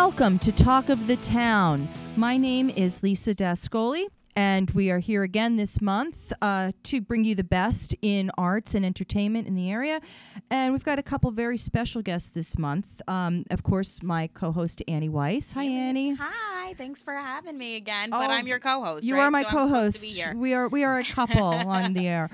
Welcome to Talk of the Town. My name is Lisa Dascoli, and we are here again this month to bring you the best in arts and entertainment in the area. And we've got a couple very special guests this month. Of course, my co-host, Annie Weiss. Hi, Annie. Hi, thanks for having me again. But I'm your co-host, You right? are my so co-host. I'm supposed to be here. We are a couple on the air.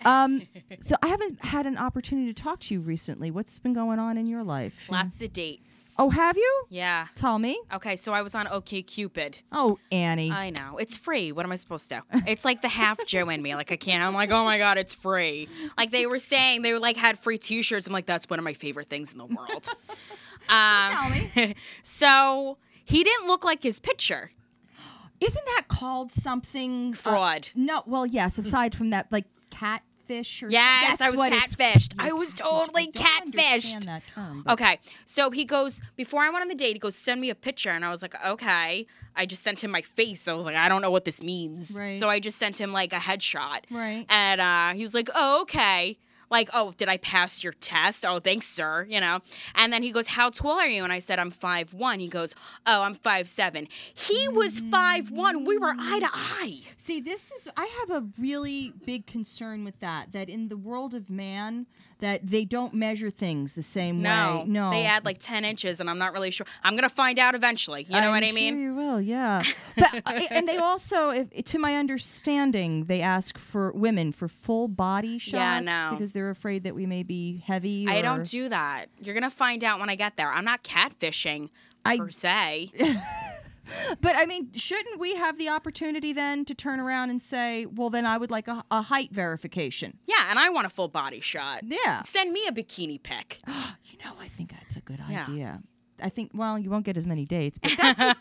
So I haven't had an opportunity to talk to you recently. What's been going on in your life? Lots of dates. Oh, have you? Yeah. Tell me. Okay, so I was on OkCupid. Oh, Annie. I know. It's free. What am I supposed to do? It's like the half Joe in me. Like, I can't. I'm like, oh, my God, it's free. Like, they were saying they like had free T-shirts. I'm like, that's one of my favorite things in the world. Tell me. So he didn't look like his picture. Isn't that called something? Fraud. No. Well, yes. Aside from that, like catfish or Yes, I was catfished. I was totally catfished. That term, but Okay, so he goes, before I went on the date, he goes, send me a picture. And I was like, okay. I just sent him my face. I was like, I don't know what this means. Right. So I just sent him like a headshot. Right. And he was like, oh, okay. Like, oh, did I pass your test? Oh, thanks, sir. You know. And then he goes, how tall are you? And I said, I'm 5'1". He goes, oh, I'm 5'7". He was 5'1". We were eye to eye. See, I have a really big concern with that in the world of man, that they don't measure things the same way. No. They add like 10 inches, and I'm not really sure. I'm going to find out eventually. You know what I mean? Sure you will, yeah. But, and they also, to my understanding, they ask for women for full body shots. Yeah, no. Because they're afraid that we may be heavy. I don't do that. You're going to find out when I get there. I'm not catfishing per se. But, I mean, shouldn't we have the opportunity then to turn around and say, well, then I would like a height verification? Yeah, and I want a full body shot. Yeah. Send me a bikini pic. I think that's a good Yeah. idea. I think, well, you won't get as many dates, but that's...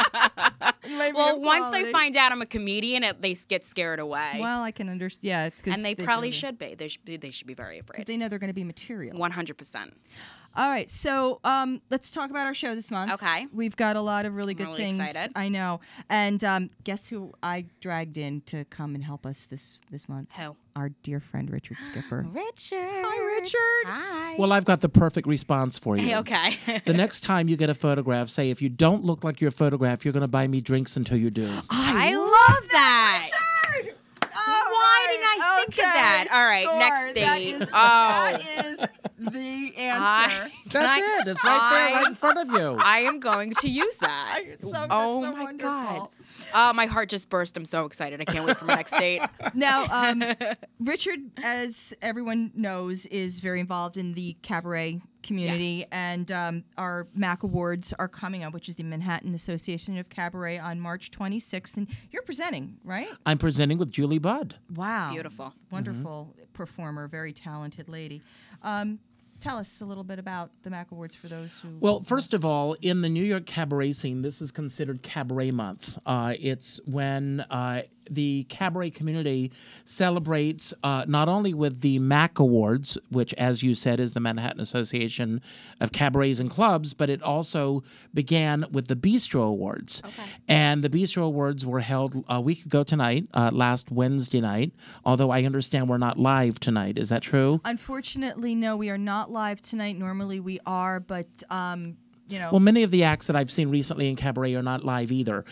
Well, once they find out I'm a comedian, they get scared away. Well, I can understand. Yeah, it's 'cause and they probably should be. They should be very afraid. They know they're going to be material. 100%. All right, so let's talk about our show this month. Okay. We've got a lot of really I'm good really things. excited. I know. And guess who I dragged in to come and help us this month? Who? Our dear friend Richard Skipper. Richard. Hi, Richard. Hi. Well, I've got the perfect response for you. Okay. The next time you get a photograph, say, if you don't look like your photograph, you're going to buy me drinks until you do. I love that. Richard! Why didn't I think of that? All right, next date. That is the answer. That's it. It's right there, right in front of you. I am going to use that. Oh so my wonderful. God. My heart just burst. I'm so excited. I can't wait for my next date. Now, Richard, as everyone knows, is very involved in the cabaret community, Yes. and our MAC Awards are coming up, which is the Manhattan Association of Cabaret, on March 26th, and you're presenting, right? I'm presenting with Julie Budd. Wow. Beautiful. Wonderful performer, very talented lady. Tell us a little bit about the MAC Awards for those who... Well, first of all, in the New York cabaret scene, this is considered Cabaret Month. It's when the cabaret community celebrates not only with the MAC Awards, which, as you said, is the Manhattan Association of Cabarets and Clubs, but it also began with the Bistro Awards. Okay. And the Bistro Awards were held a week ago tonight, last Wednesday night, although I understand we're not live tonight. Is that true? Unfortunately, no, we are not live tonight. Normally we are, but... Well, many of the acts that I've seen recently in cabaret are not live either.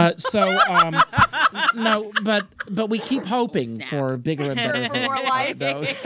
No, but we keep hoping for bigger and better things. More live.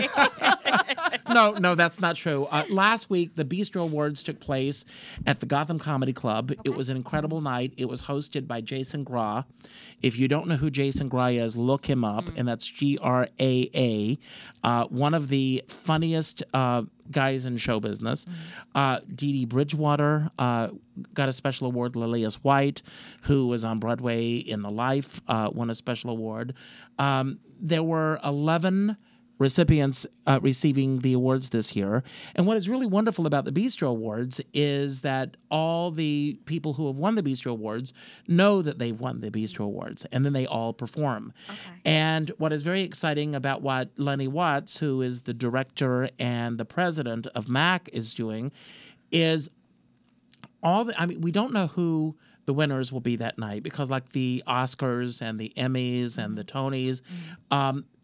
No, that's not true. Last week, the Bistro Awards took place at the Gotham Comedy Club. Okay. It was an incredible night. It was hosted by Jason Gras. If you don't know who Jason Gras is, look him up, and that's Graa. One of the funniest guys in show business. Dee Dee Bridgewater got a special award. Lilias White, who was on Broadway in The Life, won a special award. There were 11 recipients receiving the awards this year. And what is really wonderful about the Bistro Awards is that all the people who have won the Bistro Awards know that they've won the Bistro Awards, and then they all perform. Okay. And what is very exciting about what Lenny Watts, who is the director and the president of MAC, is doing is we don't know who the winners will be that night, because like the Oscars and the Emmys and the Tonys,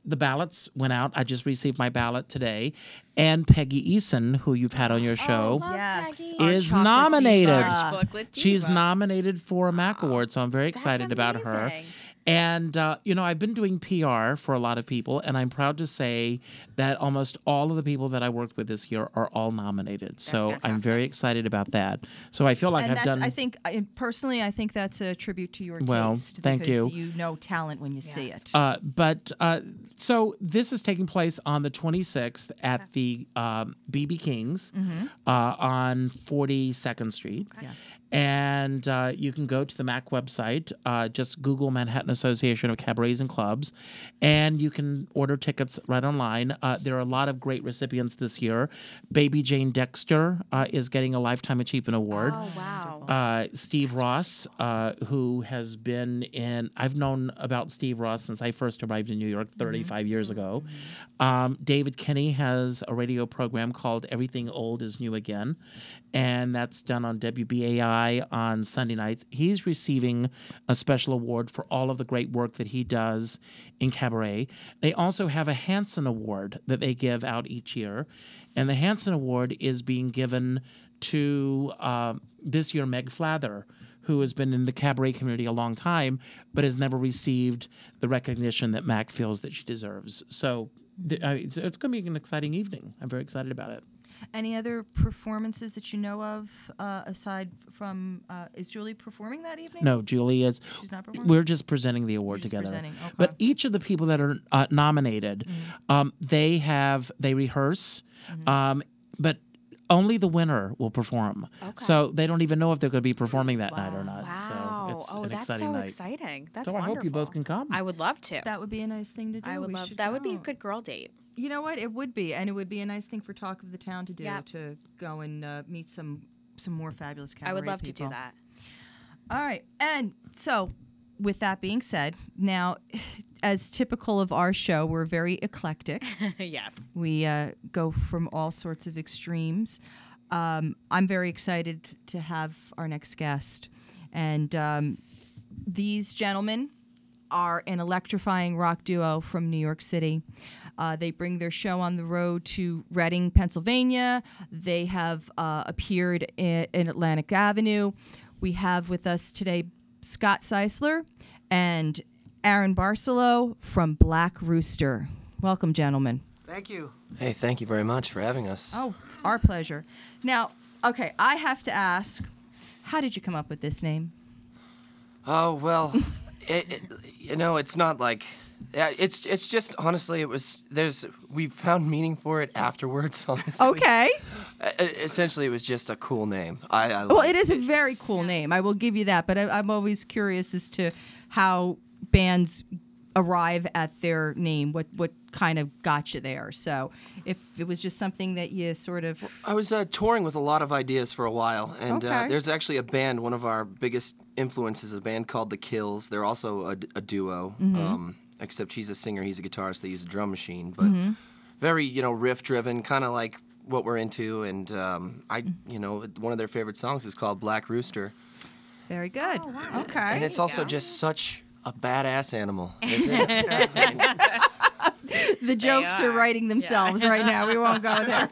the ballots went out. I just received my ballot today. And Peggy Eason, who you've had on your show, Yes. Peggy. is chocolate nominated. diva. Our chocolate She's diva. nominated for a MAC Award, so I'm very excited about her. amazing. And, I've been doing PR for a lot of people, and I'm proud to say that almost all of the people that I worked with this year are all nominated. So I'm fantastic. very excited about that. So I feel like And I've that's, done... I think, personally, I think that's a tribute to your Well, taste. thank because you. You know talent when you see Yes. it. So this is taking place on the 26th at the BB King's Mm-hmm. on 42nd Street. Yes. And you can go to the MAC website, just Google Manhattan Association of Cabarets and Clubs, and you can order tickets right online. There are a lot of great recipients this year. Baby Jane Dexter is getting a Lifetime Achievement Award. Oh, wow. Steve Ross, who has been in, I've known about Steve Ross since I first arrived in New York 35 years ago. David Kinney has a radio program called Everything Old is New Again, and that's done on WBAI on Sunday nights. He's receiving a special award for all of the great work that he does in cabaret. They also have a Hanson Award that they give out each year, and the Hanson Award is being given to this year Meg Flather, who has been in the cabaret community a long time, but has never received the recognition that Mac feels that she deserves. So it's going to be an exciting evening. I'm very excited about it. Any other performances that you know of aside from? Is Julie performing that evening? No, Julie is. She's not performing? We're just presenting the award You're just together. presenting, okay. But each of the people that are nominated, they rehearse, but only the winner will perform. Okay. So they don't even know if they're going to be performing that night or not. Wow. So it's an that's exciting so night. exciting. That's So wonderful. I hope you both can come. I would love to. That would be a nice thing to do. I would We love should that. Would be a go. good girl date. You know what? It would be, and it would be a nice thing for Talk of the Town to do. Yep. To go and meet some more fabulous cabaret I would love to people. do that. All right, and so with that being said, now, as typical of our show, we're very eclectic. Yes. We go from all sorts of extremes. I'm very excited to have our next guest. And these gentlemen are an electrifying rock duo from New York City. They bring their show on the road to Reading, Pennsylvania. They have appeared in Atlantic Avenue. We have with us today Scott Seisler and Aaron Barcelo from Black Rooster. Welcome, gentlemen. Thank you. Hey, thank you very much for having us. Oh, it's our pleasure. Now, okay, I have to ask, how did you come up with this name? Oh, well, it's not like, it's just, honestly, we found meaning for it afterwards, honestly. Okay. Essentially, it was just a cool name. I Well, liked it is a very cool name. I will give you that. But I'm always curious as to how bands arrive at their name. What kind of got you there? So if it was just something that you sort of... I was touring with a lot of ideas for a while, and Okay. there's actually a band, one of our biggest influences, a band called The Kills. They're also a duo, except she's a singer, he's a guitarist, they use a drum machine, but very, riff-driven, kind of like what we're into, and one of their favorite songs is called Black Rooster, Very good. Oh, wow. Okay. and it's also just such a badass animal, isn't it? The jokes are are. writing themselves right now. We won't go there.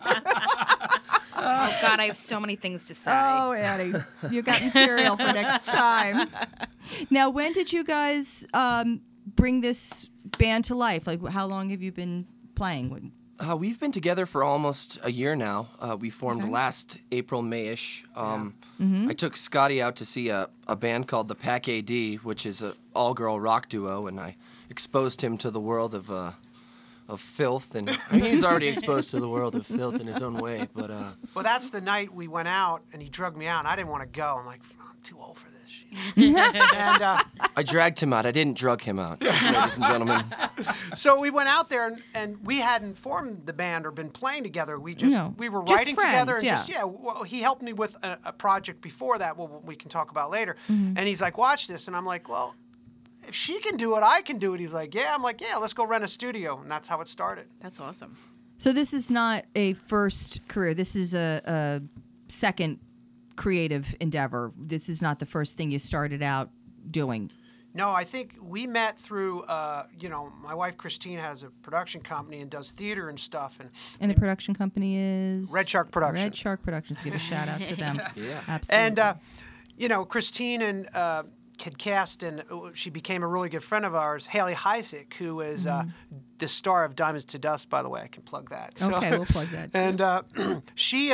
Oh, God, I have so many things to say. Oh, Annie, you got material for next time. Now, when did you guys bring this band to life? Like, how long have you been playing? We've been together for almost a year now. We formed last April, May-ish. I took Scotty out to see a band called the Pack AD, which is an all-girl rock duo, and I exposed him to the world of filth. And he's already exposed to the world of filth in his own way. But Well, that's the night we went out, and he drugged me out, and I didn't want to go. I'm like, I'm too old for this. And I dragged him out. I didn't drug him out, ladies and gentlemen. so we went out there, and we hadn't formed the band or been playing together. We were Just writing friends, together, and yeah. well, he helped me with a project before that. Well, we can talk about later. And he's like, watch this, and I'm like, well, if she can do it, I can do it. He's like, yeah. I'm like, yeah, let's go rent a studio, and that's how it started. That's awesome. So this is not a first career. This is a second creative endeavor. This is not the first thing you started out doing. No, I think we met through, my wife Christine has a production company and does theater and stuff. And the production company is? Red Shark Productions. Red Shark Productions. Give a shout out to them. Yeah. Absolutely. And, Christine and had cast, and she became a really good friend of ours, Haley Heisek, who is the star of Diamonds to Dust, by the way. I can plug that. So, okay, we'll plug that too. And she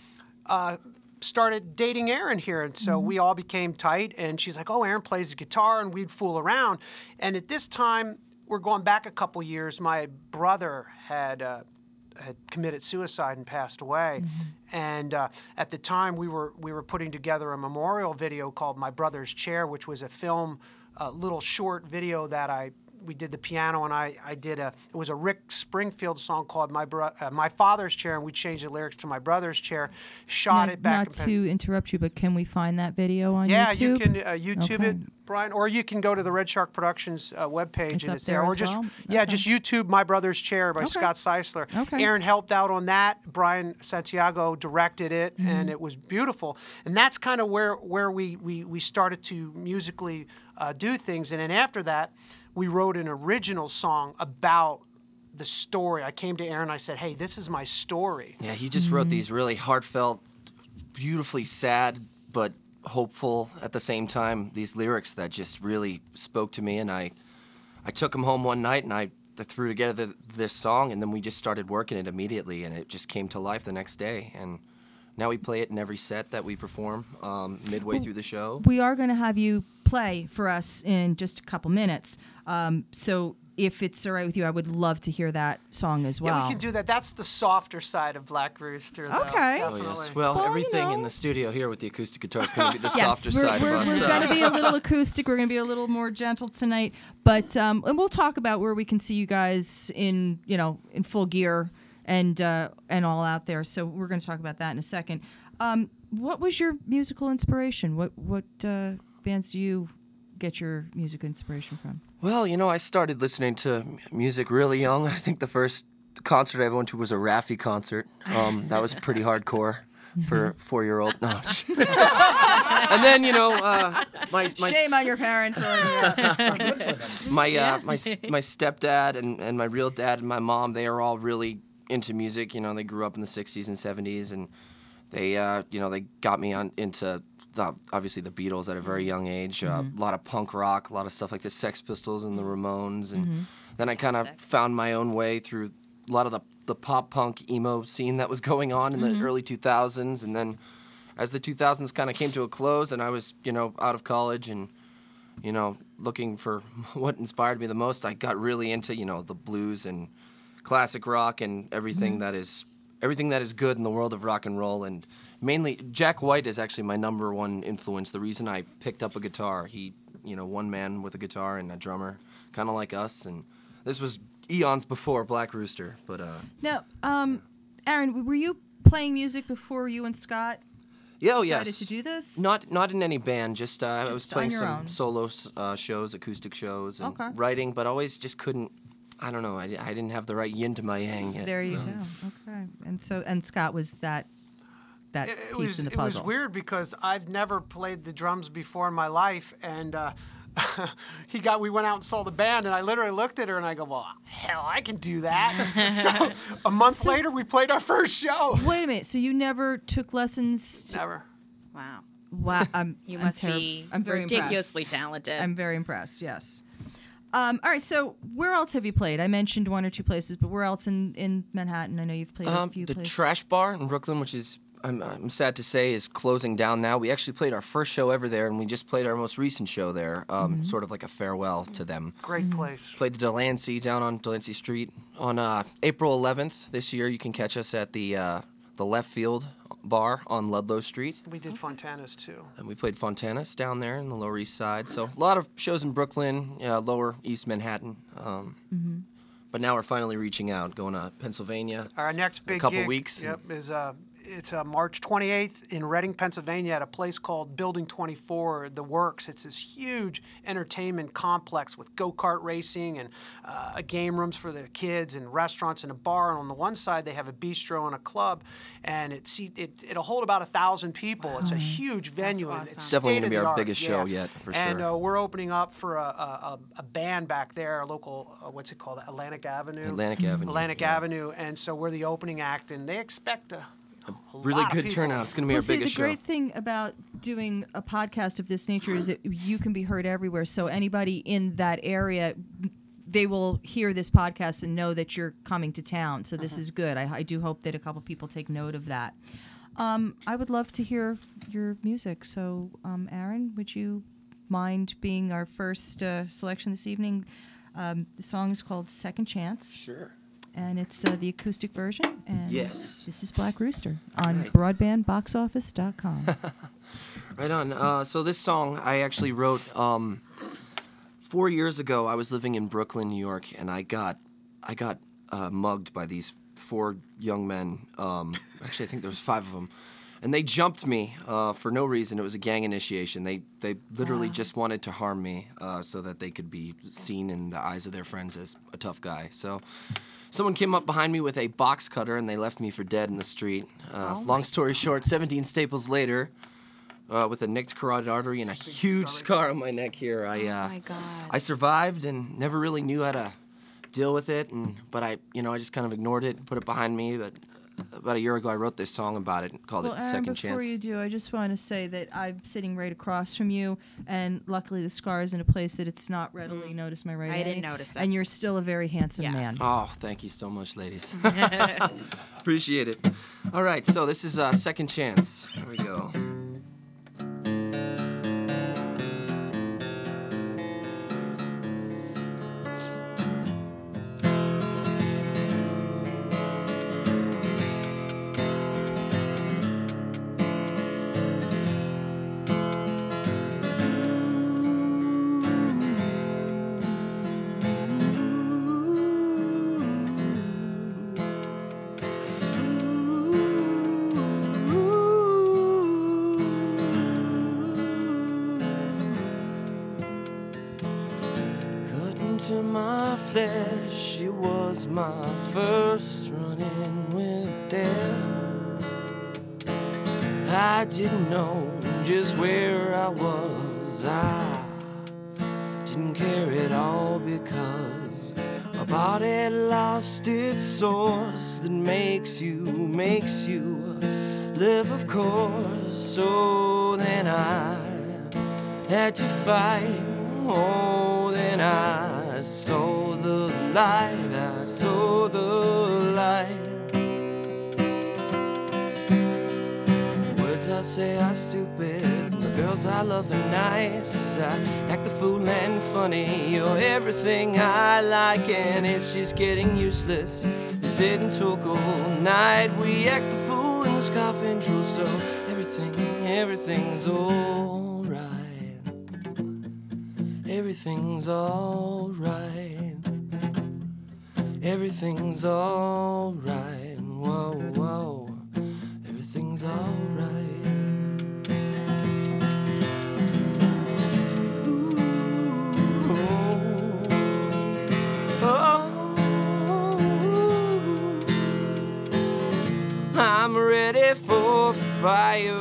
started dating Aaron here, and so we all became tight, and she's like, oh, Aaron plays the guitar, and we'd fool around. And at this time, we're going back a couple years, my brother had committed suicide and passed away. And at the time, we were putting together a memorial video called My Brother's Chair, which was a film, little short video that we did the piano, and I did it was a Rick Springfield song called My Father's Chair, and we changed the lyrics to My Brother's Chair, shot it back. Not to interrupt you, but can we find that video on YouTube? Yeah, you can YouTube it, Brian, or you can go to the Red Shark Productions webpage, and it's there. Or just just YouTube My Brother's Chair by Scott Seisler. Okay. Aaron helped out on that. Brian Santiago directed it, and it was beautiful. And that's kind of where we started to musically do things. And then after that, we wrote an original song about the story. I came to Aaron and I said, hey, this is my story. Yeah, he just wrote these really heartfelt, beautifully sad, but hopeful at the same time, these lyrics that just really spoke to me. And I took him home one night and I threw together this song, and then we just started working it immediately, and it just came to life the next day. And now we play it in every set that we perform midway through the show. We are going to have you play for us in just a couple minutes. So if it's all right with you, I would love to hear that song as well. Yeah, we can do that. That's the softer side of Black Rooster, though. Okay. Oh, Definitely. yes. Well, everything in the studio here with the acoustic guitar is going to be the softer side of us. We're going to be a little acoustic. We're going to be a little more gentle tonight. But and we'll talk about where we can see you guys in full gear and all out there. So we're going to talk about that in a second. What was your musical inspiration? What bands do you get your music inspiration from? Well, I started listening to music really young. I think the first concert I ever went to was a Raffi concert. That was pretty hardcore for a 4-year-old. No. And then, my shame on your parents. my stepdad and my real dad and my mom, they are all really into music. They grew up in the 60s and 70s, and they they got me into obviously the Beatles at a very young age, a lot of punk rock, a lot of stuff like the Sex Pistols and the Ramones, and then I kind of found my own way through a lot of the pop punk emo scene that was going on in the early 2000s, and then as the 2000s kind of came to a close and I was out of college and looking for what inspired me the most, I got really into the blues and classic rock and everything that is good in the world of rock and roll. And mainly, Jack White is actually my number one influence. The reason I picked up a guitar, he, one man with a guitar and a drummer, kind of like us. And this was eons before Black Rooster. But now, Aaron, were you playing music before you and Scott decided to do this? Not in any band. Just I was playing some own. solo shows, acoustic shows, and writing, but always just couldn't. I don't know. I didn't have the right yin to my yang yet. There you go. Okay. And Scott was that piece in the puzzle. It was weird because I've never played the drums before in my life, and we went out and saw the band, and I literally looked at her and I go, well, hell, I can do that. So a month later, we played our first show. Wait a minute. So you never took lessons? Never. Wow. Wow. You must be I'm very ridiculously impressed. talented. I'm very impressed. Yes. All right. So where else have you played? I mentioned one or two places, but where else in Manhattan? I know you've played a few the places. Trash Bar in Brooklyn, which is I'm sad to say is closing down now. We actually played our first show ever there, and we just played our most recent show there, sort of like a farewell to them. Great place. Played the Delancey down on Delancey Street on April 11th this year. You can catch us at the Left Field Bar on Ludlow Street. We did Fontana's too. And we played Fontana's down there in the Lower East Side. So a lot of shows in Brooklyn, Lower East Manhattan. But now we're finally reaching out, going to Pennsylvania. Our next big in a couple gig, weeks. Yep, It's March 28th in Reading, Pennsylvania, at a place called Building 24, The Works. It's this huge entertainment complex with go-kart racing and game rooms for the kids and restaurants and a bar. And on the one side, they have a bistro and a club, and it'll hold about 1,000 people. It's a huge venue. awesome. And it's It's definitely going to be our state-of-the-art. biggest show yet, for And sure. we're opening up for a band back there, a local, what's it called, Atlantic Avenue? Atlantic Avenue, Atlantic yeah. Avenue. And so we're the opening act, and they expect a Really lot of good people. turnout. It's going to be Well, our see, biggest the great show. thing about doing a podcast of this nature is that you can be heard everywhere. So anybody in that area, they will hear this podcast and know that you're coming to town. So this is good. I do hope that a couple people take note of that. I would love to hear your music. So, Aaron, would you mind being our first selection this evening? The song is called Second Chance. Sure. And it's the acoustic version. And Yes. this is Black Rooster on Right. broadbandboxoffice.com. Right on. So this song I actually wrote 4 years ago. I was living in Brooklyn, New York, and I got mugged by these 4 young men. Actually, I think there was 5 of them, and they jumped me for no reason. It was a gang initiation. They literally just wanted to harm me so that they could be seen in the eyes of their friends as a tough guy. So someone came up behind me with a box cutter, and they left me for dead in the street. Long story short, 17 staples later, with a nicked carotid artery and a huge scar on my neck here, Oh my God. I survived and never really knew how to deal with it. But I just kind of ignored it and put it behind me. But about a year ago, I wrote this song about it and called Well, it Aaron, Second before Chance. you do, I just want to say that I'm sitting right across from you, and luckily the scar is in a place that it's not readily noticed my right I eye. didn't notice that. And you're still a very handsome Yes. man. Oh, thank you so much, ladies. Appreciate it. All right, so this is Second Chance. Here we go. Cut into my flesh, it was my first run-in with death. I didn't know just where I was. I didn't care at all because my body lost its source that makes you live, of course. So then I had to fight. Oh, then I saw the light. I saw the light. Words I say are stupid. The girls I love are nice. I act the fool and funny. You're everything I like, and it's just getting useless. Just sitting talk all night. We act the fool and scoff and drool, so everything's alright. Everything's alright. Everything's alright. Whoa, whoa. Everything's alright. I'm ready for fire.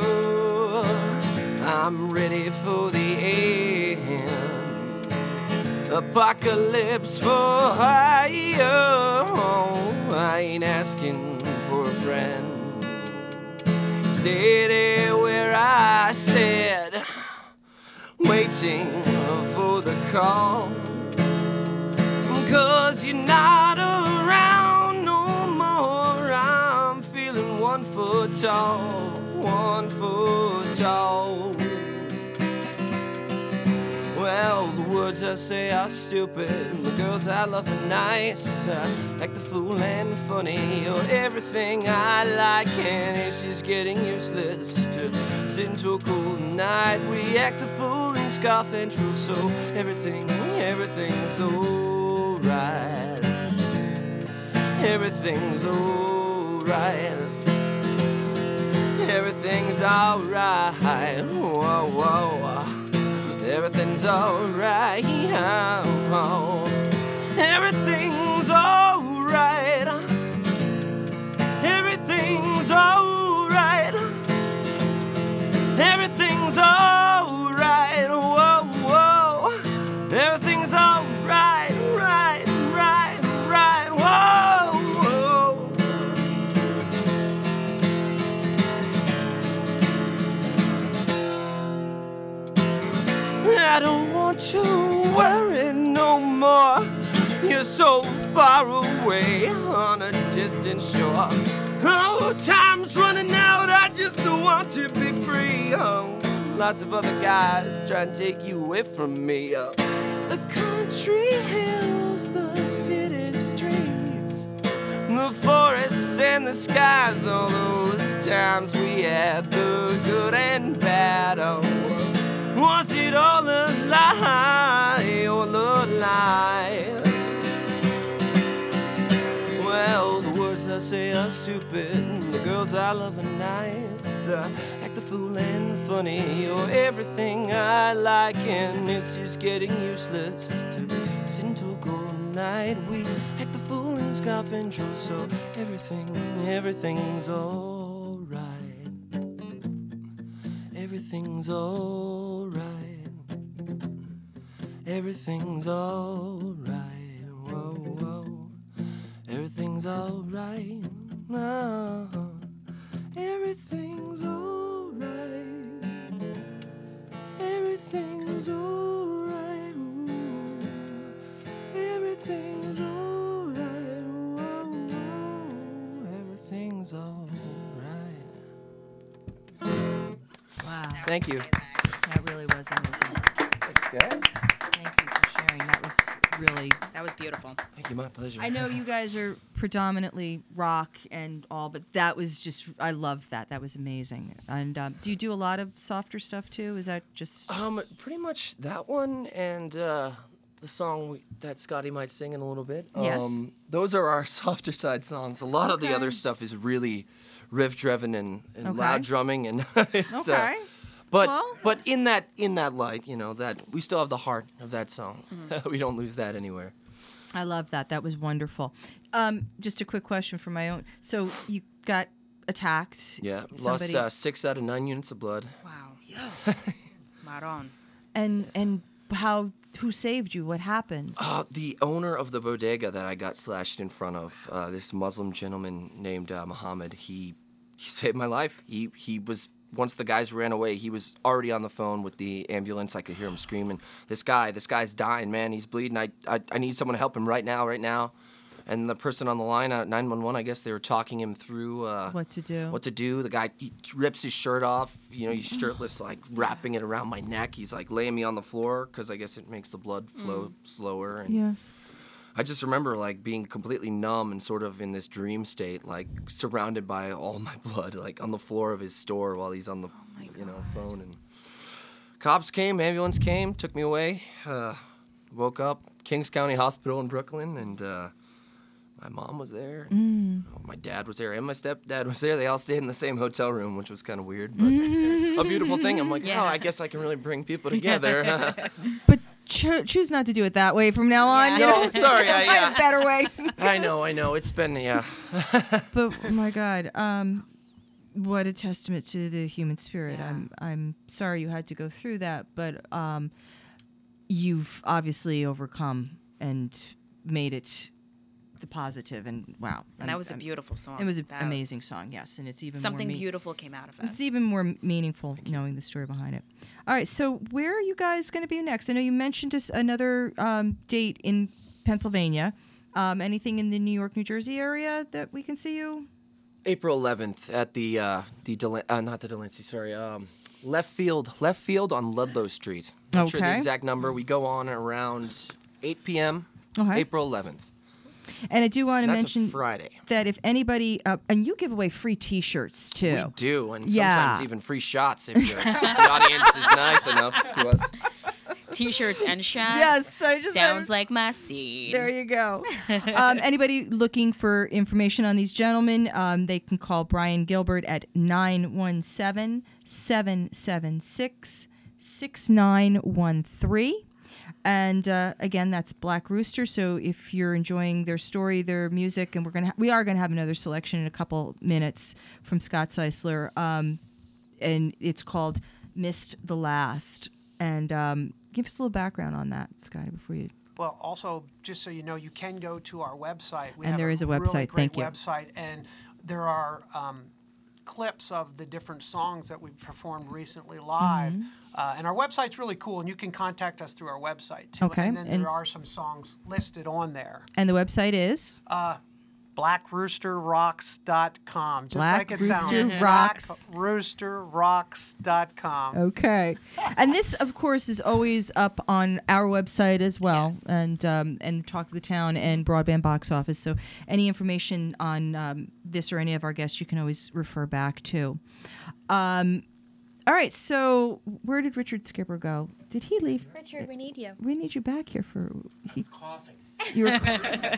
I'm ready for the end. Apocalypse for hire. Oh, I ain't asking for a friend. Steady where I said, waiting for the call. 'Cause you're not around no more. I'm feeling 1 foot tall, 1 foot tall. Well, the words I say are stupid. The girls I love are nice. Act the fool and funny. You're everything I like, and it's just getting useless to sit into a cool night. We act the fool and scoff and drool, so everything's alright. Everything's alright. everything's alright. Whoa, whoa, everything's alright. Oh, everything's alright. Everything's alright. Everything's alright. Whoa, whoa, everything's alright. Right, right, right. Whoa, whoa. I don't want to worry no more. You're so far away on a distant shore. Oh, time's running out. I just want to be free. Oh, lots of other guys try to take you away from me. Oh, the country hills, the city streets, the forests and the skies. All those times we had the good and bad. Oh, was it all a lie or a lie? Well, the words I say are stupid. The girls I love are nice. Act the fool and funny. You're everything I like, and it's just getting useless to sit and talk all night. We act the fool and scoff and troll, so everything's alright. Everything's alright. Everything's alright. Whoa, whoa. Everything's alright. Oh, everything's alright. Everything's alright. Everything's alright. Whoa, whoa. Everything's alright. Wow. Thank you. That really was amazing. Thanks, guys. Thank you for sharing. That was really. That was beautiful. Thank you, my pleasure. I know you guys are predominantly rock and all, but that was just. I loved that. That was amazing. And do you do a lot of softer stuff too? Is that just? Pretty much that one and the song that Scotty might sing in a little bit. Yes. Those are our softer side songs. A lot of the Okay. other stuff is really riff-driven and Okay. loud drumming, and it's, Okay. but Well- but in that light, you know, that we still have the heart of that song. Mm-hmm. We don't lose that anywhere. I love that. That was wonderful. Just a quick question for my own. So you got attacked. Yeah, Somebody- lost 6 out of 9 units of blood. Wow. Maron. And how? Who saved you? What happened? The owner of the bodega that I got slashed in front of, this Muslim gentleman named Muhammad, he saved my life. He was, once the guys ran away, he was already on the phone with the ambulance. I could hear him screaming, this guy's dying, man. He's bleeding. I need someone to help him right now. And the person on the line at 911, I guess they were talking him through What to do? what to do. The guy, he rips his shirt off. You know, he's shirtless, like wrapping it around my neck. He's like laying me on the floor because I guess it makes the blood flow slower. And Yes. I just remember like being completely numb and sort of in this dream state, like surrounded by all my blood, like on the floor of his store while he's on the phone. And cops came, ambulance came, took me away. Woke up, Kings County Hospital in Brooklyn, and my mom was there. My dad was there, and my stepdad was there. They all stayed in the same hotel room, which was kind of weird, but a beautiful thing. I'm like, Yeah. oh, I guess I can really bring people together. But choose not to do it that way from now on. Yeah. You know? No, sorry, I have a better way. I know. It's been, yeah. But oh my God, what a testament to the human spirit. Yeah. I'm sorry you had to go through that, but you've obviously overcome and made it the positive. And wow, And that was a beautiful song. It was an That amazing song, yes, and it's even Something more beautiful came out of it. It's even more meaningful knowing the story behind it. All right, so where are you guys going to be next? I know you mentioned just another date in Pennsylvania. Anything in the New York, New Jersey area that we can see you? April 11th at the not the Delancey, sorry, Left Field on Ludlow Street. Not sure the Okay. exact number. We go on around 8 p.m. Okay. April 11th. And I do want to That's mention a Friday. that if anybody, and you give away free T-shirts too. We do, and Yeah. sometimes even free shots if the audience is nice enough to us. T-shirts and shirts. Yes, I just sounds like my seed. There you go. Anybody looking for information on these gentlemen, they can call Brian Gilbert at 917-776-6913. And again, that's Black Rooster. So if you're enjoying their story, their music, and we are gonna have another selection in a couple minutes from Scott Seisler, and it's called "Missed the Last." And give us a little background on that, Scotty, before you. Well, also, just so you know, you can go to our website. We And have there is a really website. great Thank you. website, and there are clips of the different songs that we've performed recently live. And our website's really cool, and you can contact us through our website, too. Okay, And then and- there are some songs listed on there. And the website is BlackRoosterRocks.com. Just Black like it Rooster sounds. Rocks. BlackRoosterRocks.com. okay. And this, of course, is always up on our website as well, Yes. and Talk of the Town and Broadband Box Office. So any information on this or any of our guests, you can always refer back to. All right. So where did Richard Skipper go? Did he leave? Richard, we need you. We need you back here for. Coughing. You were,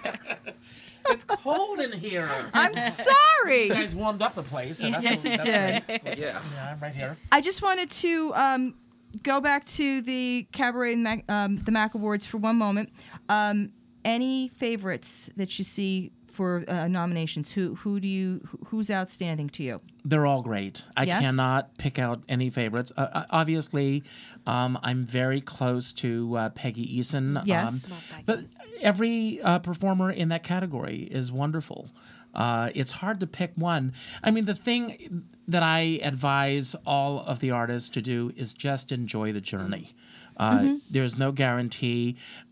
It's cold in here. I'm sorry. You guys warmed up the place. So Yes, you that's did. great. Yeah. Yeah, I'm right here. I just wanted to go back to the Cabaret and the Mac Awards for one moment. Any favorites that you see for nominations? Who's outstanding to you? They're all great. I Yes? cannot pick out any favorites. Obviously, I'm very close to Peggy Eason. Yes. Love Peggy. But every performer in that category is wonderful. It's hard to pick one. I mean, the thing that I advise all of the artists to do is just enjoy the journey. There's no guarantee.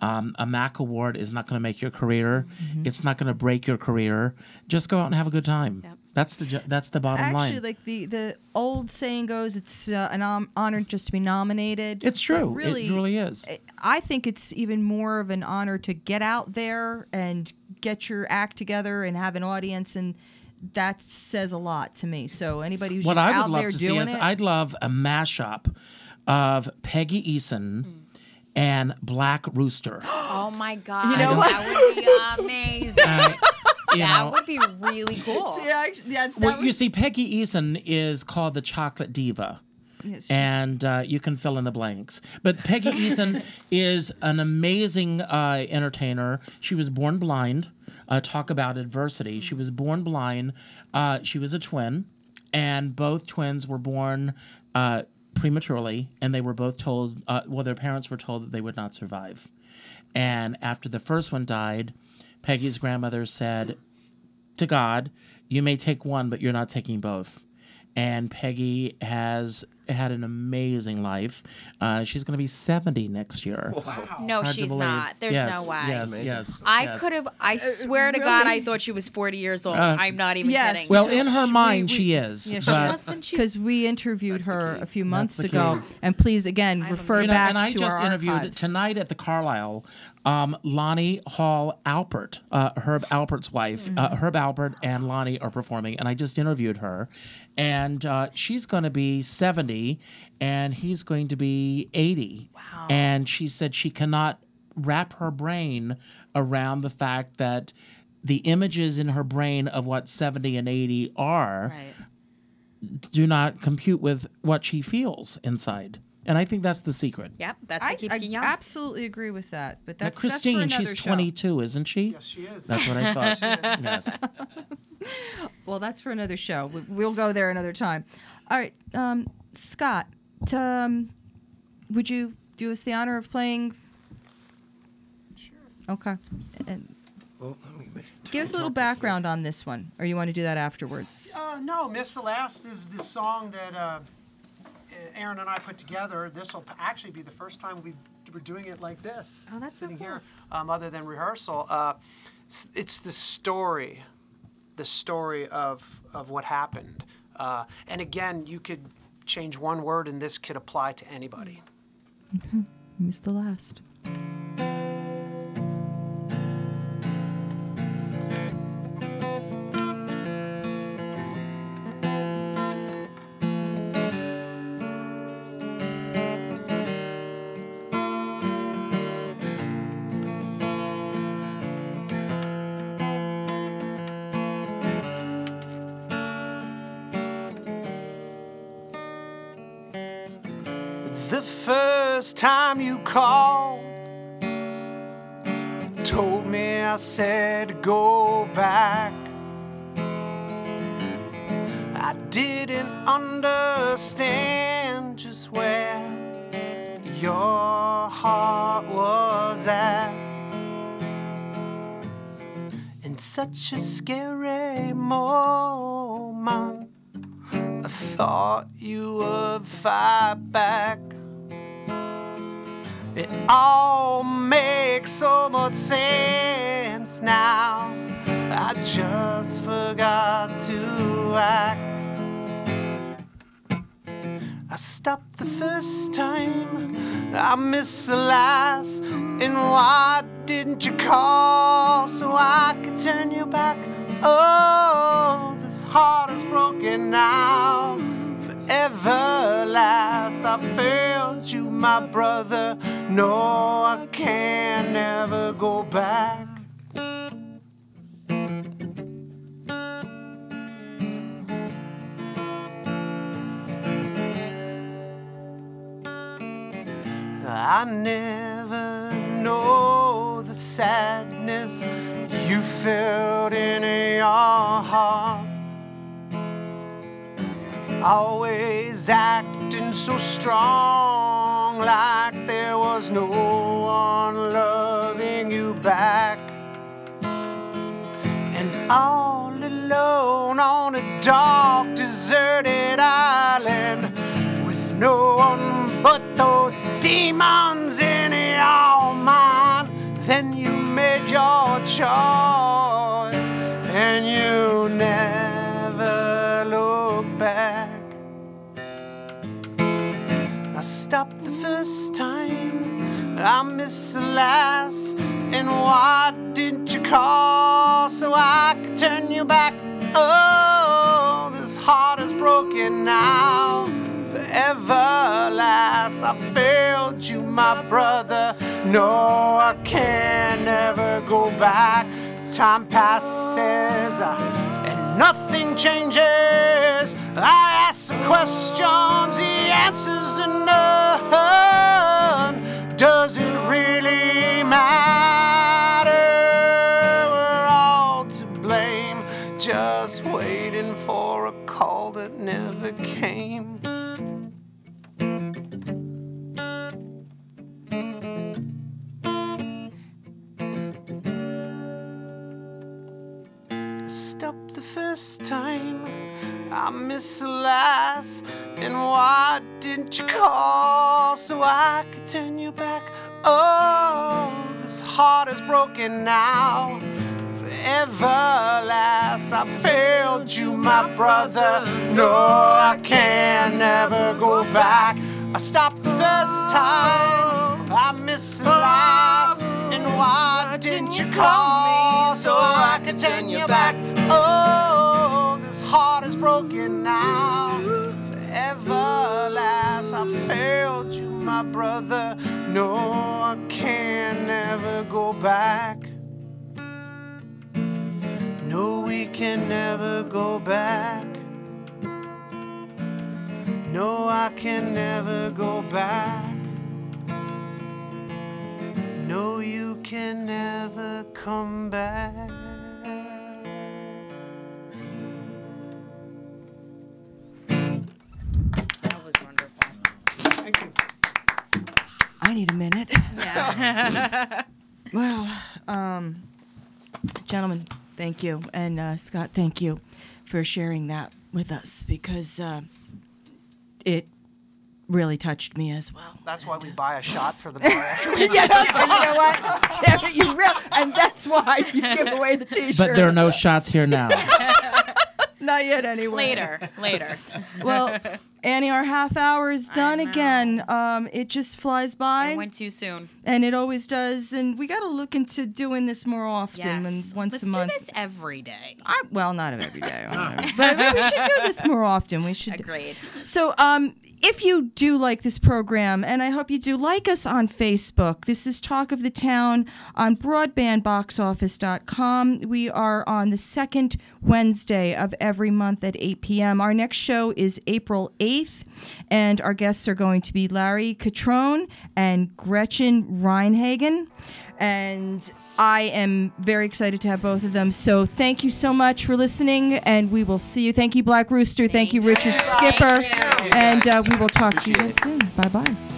A Mac Award is not going to make your career. It's not going to break your career. Just go out and have a good time. Yep. That's the bottom line. Actually, like the old saying goes, it's an honor just to be nominated. It's true. But really, It really is. I think it's even more of an honor to get out there and get your act together and have an audience, and that says a lot to me. So anybody who's What just I would out love there to see doing is it, I'd love a mashup of Peggy Eason and Black Rooster. Oh my God. You know that would be amazing. You that know, would be really cool. well, you see, Peggy Eason is called the Chocolate Diva. Yes, And you can fill in the blanks. But Peggy Eason is an amazing entertainer. She was born blind. Talk about adversity. She was born blind. She was a twin, and both twins were born prematurely, and they were both told, their parents were told that they would not survive. And after the first one died, Peggy's grandmother said to God, "You may take one, but you're not taking both." And Peggy has had an amazing life. She's going to be 70 next year. No, Hard to she's believe. not. There's Yes, no way. Yes, amazing. yes. I yes. could have. I swear to God, really? I thought she was 40 years old. I'm not even yes. kidding. Well, in her mind, we- she is. Yeah, she but, Listen, she's- because we interviewed her a few months the ago, key. and please again refer you know, back and I to just our interviewed archives. tonight at the Carlisle, Lonnie Hall Alpert, Herb Alpert's wife. Herb Alpert and Lonnie are performing, and I just interviewed her. And she's going to be 70, and he's going to be 80. Wow. And she said she cannot wrap her brain around the fact that the images in her brain of what 70 and 80 are Right. do not compute with what she feels inside. And I think that's the secret. Yep, that's what keeps you young. absolutely agree with that. But Now, that's Christine, that's for another she's show. 22, isn't she? Yes, she is. That's what I thought. Yes. Well, that's for another show. We'll go there another time. All right, Scott, would you do us the honor of playing? Sure. Okay. And Oh, let me give us a little background on this one, or you want to do that afterwards? No, Miss the Last is the song that Aaron and I put together. This will actually be the first time we're doing it like this. Oh, that's so sitting cool. here, other than rehearsal. It's the story of what happened. And again, you could change one word, and this could apply to anybody. Miss the last. the first time you called. Told me I said go back. I didn't understand just where your heart was at. In such a scary moment, I thought you would fight back. It all makes so much sense now. I just forgot to act. I stopped the first time, I missed the last. And why didn't you call so I could turn you back? Oh, this heart is broken now. Forever last, I failed you, my brother. No, I can never go back. I never know the sadness you felt in your heart. Always acting so strong, like there was no one loving you back. And all alone on a dark, deserted island, with no one but those demons in your mind. Then you made your choice, and you never look back. I stopped the first time, I missed the last. And why didn't you call so I could turn you back? Oh, this heart is broken now. Forever last, I failed you, my brother. No, I can never go back. Time passes and nothing changes. I ask the questions, the answers are none. Does it really matter? We're all to blame, just waiting for a call that never came. Stopped the first time, I missed the last. And why didn't you call so I could turn you back? Oh, this heart is broken now. Forever last, I failed you, my brother. No, I can never go back. I stopped the first time, I missed the last. And why didn't you call so I could turn you back? Oh, this heart is broken now. Forever last, I failed you, my brother. No, I can never go back. No, we can never go back. No, I can never go back. No, you can never come back. That was wonderful. Thank you. I need a minute. Yeah. Well, gentlemen, thank you. And Scott, thank you for sharing that with us, because it really touched me as well. That's why we buy a shot for the bar after we Yeah, that's, you know what? Damn it, you real, and that's why you give away the T-shirts. But there are no shots here now. Not yet, anyway. Later. Well, Annie, our half hour is done know. again. It just flies by. It went too soon. And it always does. And we got to look into doing this more often than once Let's a month. do this every day. Well, not every day. But we should do this more often. We should. Agreed. So, if you do like this program, and I hope you do, like us on Facebook. This is Talk of the Town on broadbandboxoffice.com. We are on the second Wednesday of every month at 8 p.m. Our next show is April 8th, and our guests are going to be Larry Catrone and Gretchen Reinhagen. And I am very excited to have both of them. So thank you so much for listening, and we will see you. Thank you, Black Rooster. Thank you, Richard Skipper. And we will talk to you soon. Bye-bye.